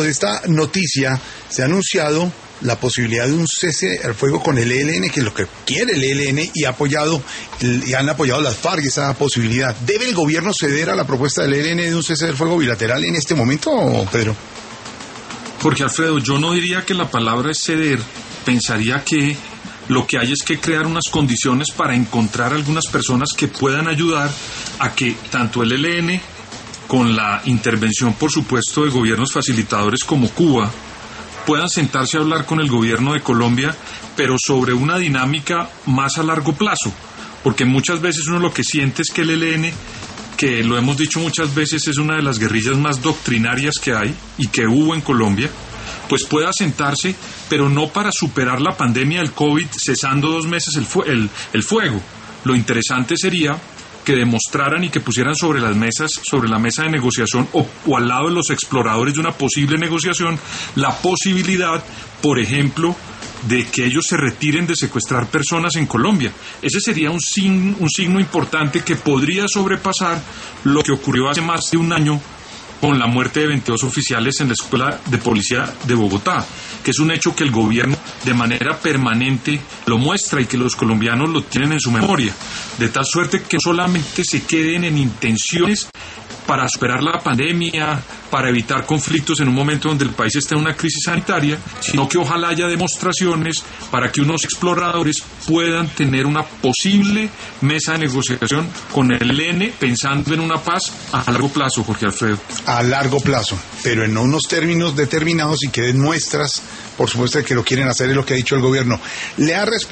esta noticia se ha anunciado la posibilidad de un cese al fuego con el ELN, que es lo que quiere el ELN, y han apoyado las FARC esa posibilidad. ¿Debe el gobierno ceder a la propuesta del ELN de un cese del fuego bilateral en este momento, Pedro? Jorge Alfredo, yo no diría que la palabra es ceder, pensaría que lo que hay es que crear unas condiciones para encontrar algunas personas que puedan ayudar a que tanto el ELN, con la intervención, por supuesto, de gobiernos facilitadores como Cuba, puedan sentarse a hablar con el gobierno de Colombia, pero sobre una dinámica más a largo plazo, porque muchas veces uno lo que siente es que el ELN, que lo hemos dicho muchas veces, es una de las guerrillas más doctrinarias que hay y que hubo en Colombia, pues pueda sentarse, pero no para superar la pandemia del COVID cesando 2 meses el fuego. Lo interesante sería que demostraran y que pusieran sobre la mesa de negociación o al lado de los exploradores de una posible negociación, la posibilidad, por ejemplo, de que ellos se retiren de secuestrar personas en Colombia. Ese sería un signo importante que podría sobrepasar lo que ocurrió hace más de un año con la muerte de 22 oficiales en la Escuela de Policía de Bogotá, que es un hecho que el gobierno de manera permanente lo muestra y que los colombianos lo tienen en su memoria, de tal suerte que no solamente se queden en intenciones para superar la pandemia, para evitar conflictos en un momento donde el país está en una crisis sanitaria, sino que ojalá haya demostraciones para que unos exploradores puedan tener una posible mesa de negociación con el ELN, pensando en una paz a largo plazo, Jorge Alfredo. A largo plazo, pero en unos términos determinados y que den muestras, por supuesto, de que lo quieren hacer, es lo que ha dicho el gobierno. Le ha respondido